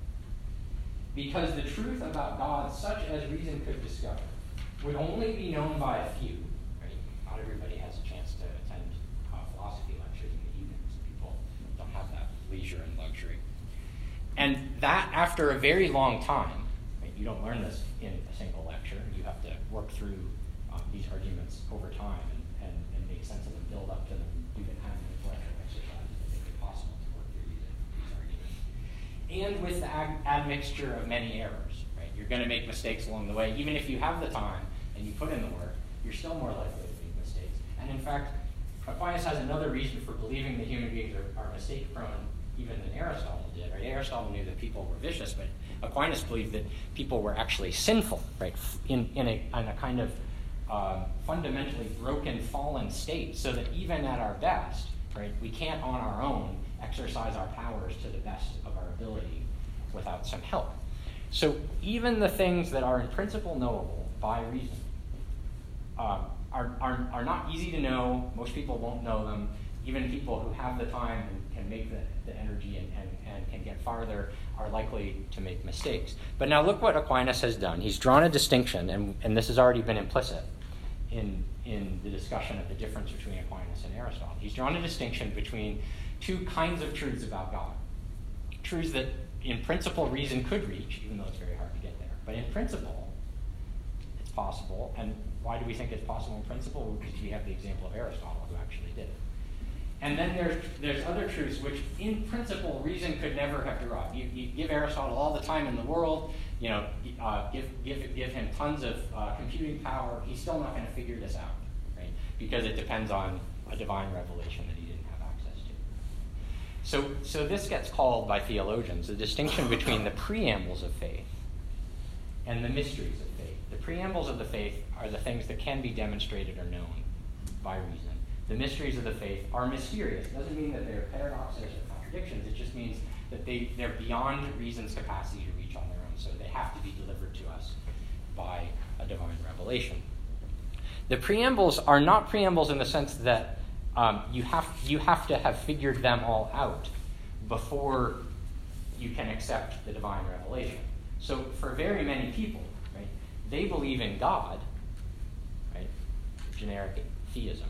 [SPEAKER 1] Because the truth about God, such as reason could discover, would only be known by a few. Right? Not everybody has a chance to attend uh, philosophy lectures in the evenings. People don't have that leisure and luxury. And that, after a very long time, right, you don't learn this in a single lecture. You have to work through um, these arguments over time and, and, and make sense of them, build up to them, do the kind of intellectual exercises that make it possible to work through these, these arguments. And with the ad- admixture of many errors, right? You're going to make mistakes along the way. Even if you have the time and you put in the work, you're still more likely to make mistakes. And in fact, Aquinas has another reason for believing that human beings are, are mistake-prone even than Aristotle did, right? Aristotle knew that people were vicious, but Aquinas believed that people were actually sinful, right? In, in, a, in a kind of um, fundamentally broken, fallen state, so that even at our best, right, we can't on our own exercise our powers to the best of our ability without some help. So even the things that are in principle knowable by reason um, are, are, are not easy to know. Most people won't know them. Even people who have the time and can make the, the energy and, and, and can get farther are likely to make mistakes. But now look what Aquinas has done. He's drawn a distinction, and, and this has already been implicit in, in the discussion of the difference between Aquinas and Aristotle. He's drawn a distinction between two kinds of truths about God. Truths that in principle reason could reach, even though it's very hard to get there. But in principle, it's possible. And why do we think it's possible in principle? Because we have the example of Aristotle who actually did it. And then there's, there's other truths which, in principle, reason could never have derived. You, you give Aristotle all the time in the world, you know, uh, give, give, give him tons of uh, computing power, he's still not going to figure this out, right? Because it depends on a divine revelation that he didn't have access to. So, so this gets called by theologians the distinction between the preambles of faith and the mysteries of faith. The preambles of the faith are the things that can be demonstrated or known by reason. The mysteries of the faith are mysterious. It doesn't mean that they're paradoxes or contradictions. It just means that they, they're beyond reason's capacity to reach on their own. So they have to be delivered to us by a divine revelation. The preambles are not preambles in the sense that um, you have you have to have figured them all out before you can accept the divine revelation. So for very many people, right, they believe in God, right, generic theism,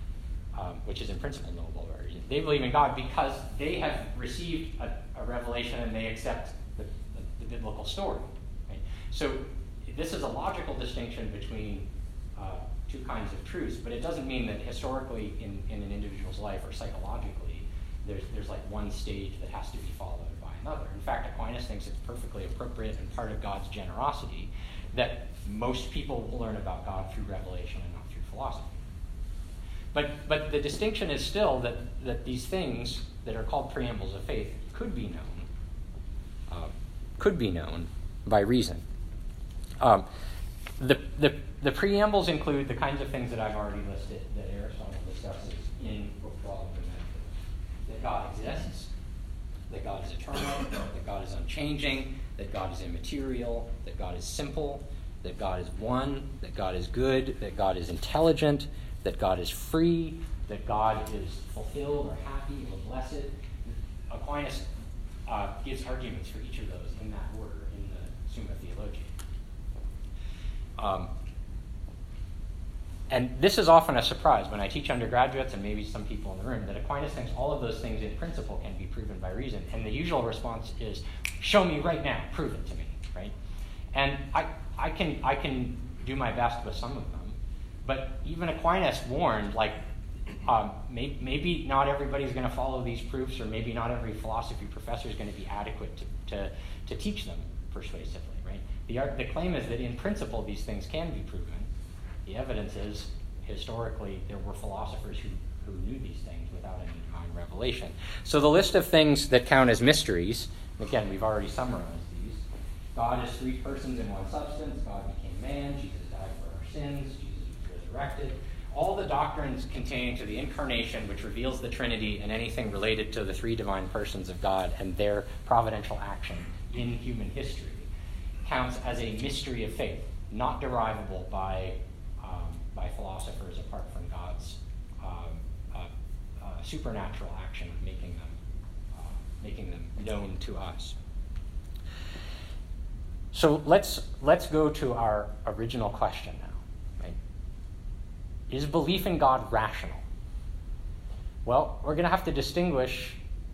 [SPEAKER 1] Um, which is in principle knowable. They believe in God because they have received a, a revelation and they accept the, the, the biblical story. Right? So this is a logical distinction between uh, two kinds of truths, but it doesn't mean that historically in, in an individual's life or psychologically there's, there's like one stage that has to be followed by another. In fact, Aquinas thinks it's perfectly appropriate and part of God's generosity that most people will learn about God through revelation and not through philosophy. But but the distinction is still that, that these things that are called preambles of faith could be known, uh, could be known by reason. Um, the, the the preambles include the kinds of things that I've already listed that Aristotle discusses in Book twelve of the Metaphysics. unchanging, that God is immaterial, that God is simple, that God is one, that God is good, that God is intelligent, that God is free, that God is fulfilled or happy or blessed. Aquinas uh, gives arguments for each of those in that order in the Summa Theologiae. Um, and this is often a surprise when I teach undergraduates and maybe some people in the room, that Aquinas thinks all of those things in principle can be proven by reason. And the usual response is, show me right now, prove it to me, right? And I, I can I can do my best with some of them, but even Aquinas warned, like, um, may, maybe not everybody's going to follow these proofs, or maybe not every philosophy professor is going to be adequate to, to, to teach them persuasively, right? The, the claim is that in principle these things can be proven. The evidence is, historically, there were philosophers who, who knew these things without any divine revelation. So the list of things that count as mysteries, again, we've already summarized these. God is three persons in one substance. God became man. Jesus died for our sins. Jesus was resurrected. All the doctrines containing to the incarnation, which reveals the Trinity and anything related to the three divine persons of God and their providential action in human history, counts as a mystery of faith, not derivable by um, by philosophers apart from God's um, uh, uh, supernatural action of making them uh, making them known to us. So let's let's go to our original question now. Right? Is belief in God rational? Well, we're going to have to distinguish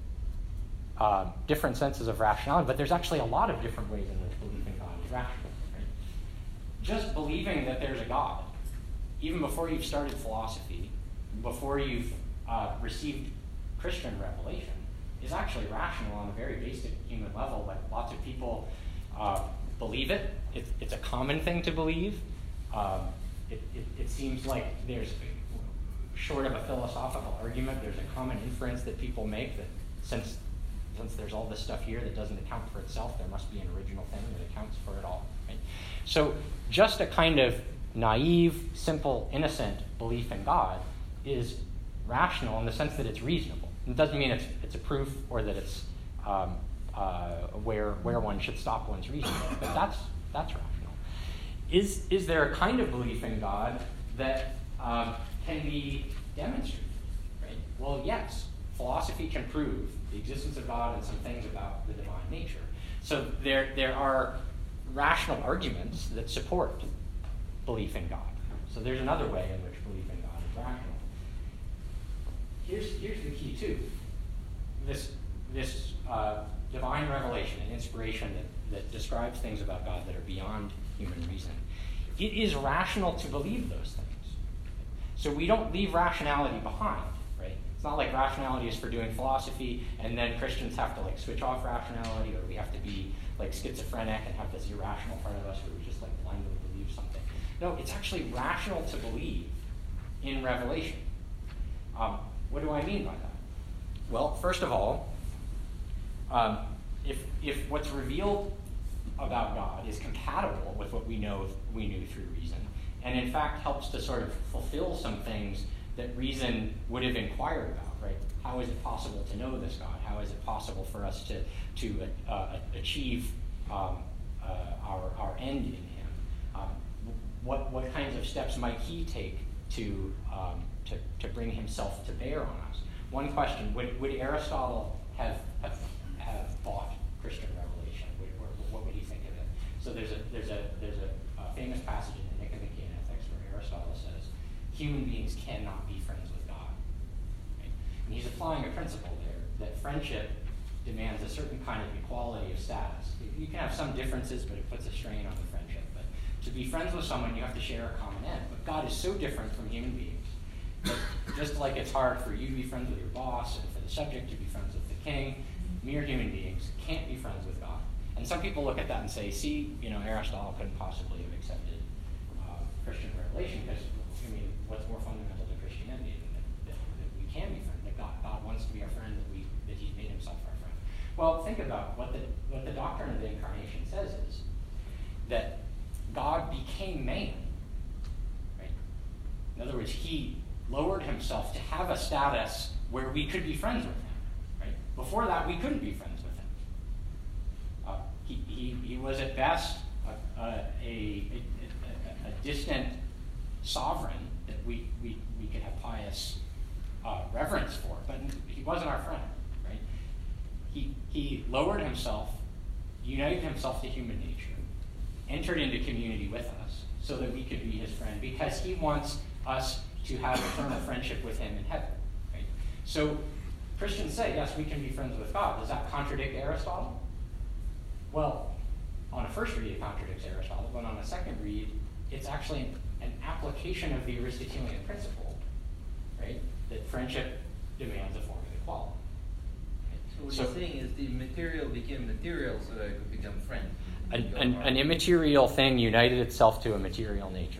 [SPEAKER 1] uh, different senses of rationality, but there's actually a lot of different ways in which belief in God is rational. Right? Just believing that there's a God, even before you've started philosophy, before you've uh, received Christian revelation, is actually rational on a very basic human level. Like, lots of people uh, believe it. It's, it's a common thing to believe. Um, it, it, it seems like there's, short of a philosophical argument, there's a common inference that people make that since since there's all this stuff here that doesn't account for itself, there must be an original thing that accounts for it all. Right? So just a kind of naive, simple, innocent belief in God is rational in the sense that it's reasonable. It doesn't mean it's it's a proof or that it's um, uh, where where one should stop one's reasoning, but that's that's rational. Is is there a kind of belief in God that um, can be demonstrated? Right? Well, yes. Philosophy can prove the existence of God and some things about the divine nature. So there there are rational arguments that support belief in God. So there's another way in which belief in God is rational. Here's here's the key too. This this uh, divine revelation and inspiration that, that describes things about God that are beyond human reason. It is rational to believe those things. So we don't leave rationality behind, right? It's not like rationality is for doing philosophy and then Christians have to like switch off rationality, or we have to be like schizophrenic and have this irrational part of us where we just like blindly believe something. No, it's actually rational to believe in revelation. Um, what do I mean by that? Well, first of all, um, if if what's revealed about God is compatible with what we know we knew through reason, and in fact helps to sort of fulfill some things that reason would have inquired about, right? How is it possible to know this God? How is it possible for us to to uh, achieve um, uh, our our end in Him? Um, what what kinds of steps might He take to um, to to bring Himself to bear on us? One question: Would would Aristotle have have, have bought Christian revelation? Would, or what would he think of it? So there's a there's a there's a, a famous passage in the Nicomachean Ethics where Aristotle says human beings cannot be friends with God. Right? And he's applying a principle there that friendship demands a certain kind of equality of status. You can have some differences, but it puts a strain on the friendship. But to be friends with someone, you have to share a common end. But God is so different from human beings that just like it's hard for you to be friends with your boss and for the subject to be friends with the king, mere human beings can't be friends with God. And some people look at that and say, see, you know, Aristotle couldn't possibly have accepted uh, Christian revelation because, I mean, what's more fundamental to Christianity than that, that, that we can be friends, that God, God wants to be our friend, that we that He's made Himself our friend. Well, think about what the what the doctrine of the incarnation says is that God became man. Right? In other words, He lowered Himself to have a status where we could be friends with Him. Right? Before that, we couldn't be friends with Him. Uh, he, he, he was at best a, a, a, a, a distant sovereign that we, we, we could have pious uh, reverence for, but he wasn't our friend, right? He, he lowered himself, united himself to human nature, entered into community with us so that we could be his friend, because he wants us to have eternal friendship with him in heaven, right? So Christians say, yes, we can be friends with God. Does that contradict Aristotle? Well, on a first read, it contradicts Aristotle, but on a second read, it's actually an application of the Aristotelian principle, right? That friendship demands a form of equality.
[SPEAKER 5] So what
[SPEAKER 1] So-
[SPEAKER 5] you're saying is the material became material so that it could become friend.
[SPEAKER 1] An, an, an immaterial thing united itself to a material nature.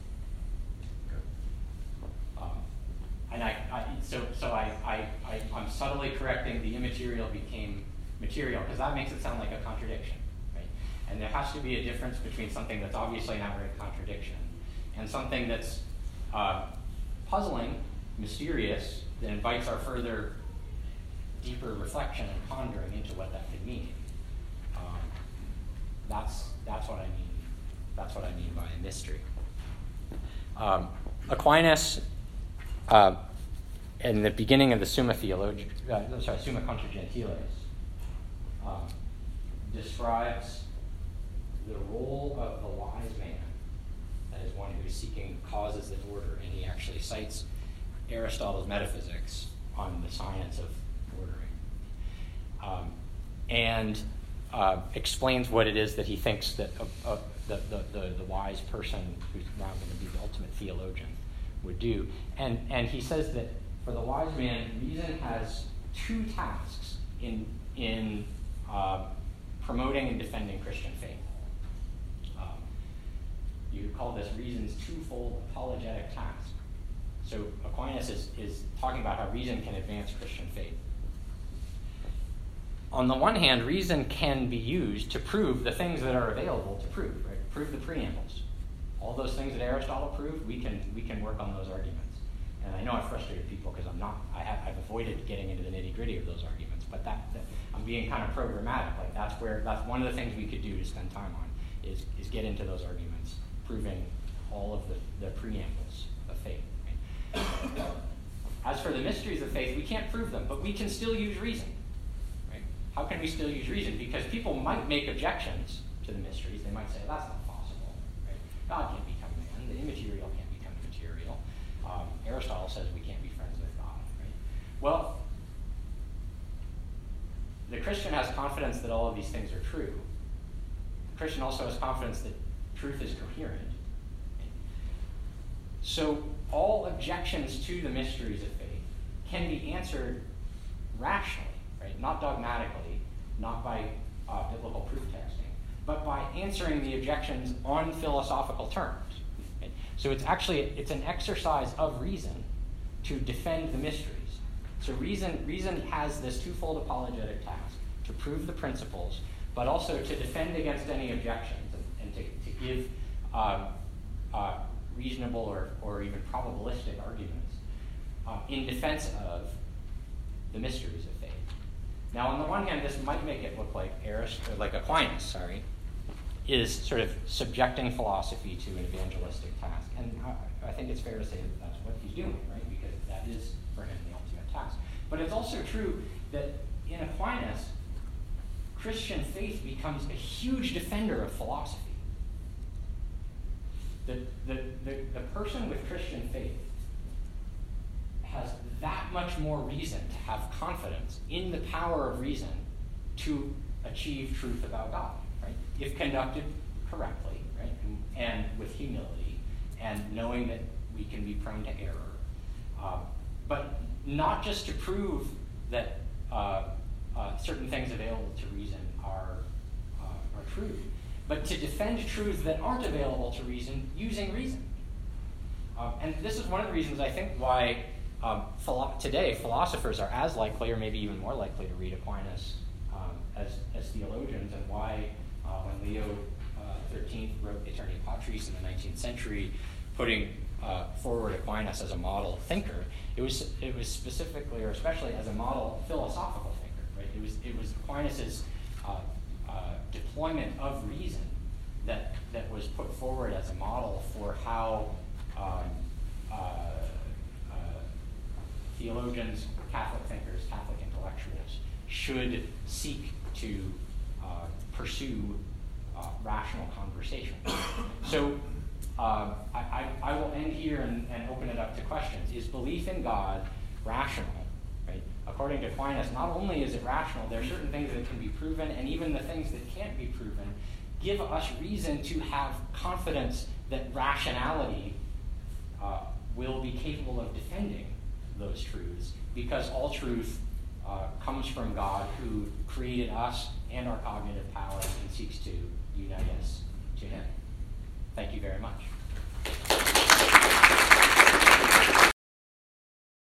[SPEAKER 1] Um, and I, I so so I, I, I I'm subtly correcting the immaterial became material, because that makes it sound like a contradiction, right? And there has to be a difference between something that's obviously an outright contradiction and something that's uh, puzzling, mysterious, that invites our further, deeper reflection and pondering into what that could mean. Um, that's that's what I mean. That's what I mean by a mystery. Um, Aquinas, uh, in the beginning of the Summa Theologia, uh, sorry, Summa Contra Gentiles, um, describes the role of the wise man as one who is seeking causes that order, and he actually cites Aristotle's Metaphysics on the science of ordering, um, and uh, explains what it is that he thinks that uh, uh, the, the, the, the wise person who's now going to be the ultimate theologian would do. And, and he says that for the wise man, reason has two tasks in, in uh, promoting and defending Christian faith. Um, you could call this reason's twofold apologetic task. So Aquinas is, is talking about how reason can advance Christian faith. On the one hand, reason can be used to prove the things that are available to prove, right? Prove the preambles. All those things that Aristotle proved, we can we can work on those arguments. And I know I've frustrated people because I'm not, I have, I've avoided getting into the nitty-gritty of those arguments, but that, that I'm being kind of programmatic. Like that's where, that's one of the things we could do to spend time on, is, is get into those arguments, proving all of the, the preambles of faith. Right? As for the mysteries of faith, we can't prove them, but we can still use reason. Right? How can we still use reason? Because people might make objections to the mysteries. They might say, that's not possible. Right? God can't become man. The immaterial can't become material. Um, Aristotle says we can't be friends with God. Right? Well, the Christian has confidence that all of these things are true. The Christian also has confidence that truth is coherent. So all objections to the mysteries of faith can be answered rationally, right? Not dogmatically, not by uh, biblical proof texting, but by answering the objections on philosophical terms. Right? So it's actually, it's an exercise of reason to defend the mysteries. So reason, reason has this twofold apologetic task, to prove the principles, but also to defend against any objections and, and to, to give uh, uh, reasonable or, or even probabilistic arguments uh, in defense of the mysteries of faith. Now, on the one hand, this might make it look like Arist- or like Aquinas, sorry, is sort of subjecting philosophy to an evangelistic task. And I, I think it's fair to say that that's what he's doing, right? Because that is, for him, the ultimate task. But it's also true that in Aquinas, Christian faith becomes a huge defender of philosophy. The, the, the, the person with Christian faith has that much more reason to have confidence in the power of reason to achieve truth about God, right? If conducted correctly, right, and, and with humility, and knowing that we can be prone to error. Uh, but not just to prove that uh, uh, certain things available to reason are, uh, are true, but to defend truths that aren't available to reason using reason. Um, and this is one of the reasons I think why um, philo- today philosophers are as likely, or maybe even more likely, to read Aquinas um, as, as theologians, and why uh, when Leo uh, the thirteenth wrote Aeterni Patris in the nineteenth century, putting uh, forward Aquinas as a model thinker, it was it was specifically or especially as a model philosophical thinker. Right? It was it was Aquinas's uh, uh, deployment of reason that, that was put forward as a model for how um, uh, uh, theologians, Catholic thinkers, Catholic intellectuals should seek to uh, pursue uh, rational conversation. So uh, I, I, I will end here and, and open it up to questions. Is belief in God rational? Right? According to Aquinas, not only is it rational, there are certain things that can be proven, and even the things that can't be proven give us reason to have confidence that rationality uh, will be capable of defending those truths, because all truth uh, comes from God, who created us and our cognitive powers and seeks to unite us to him. Thank you very much.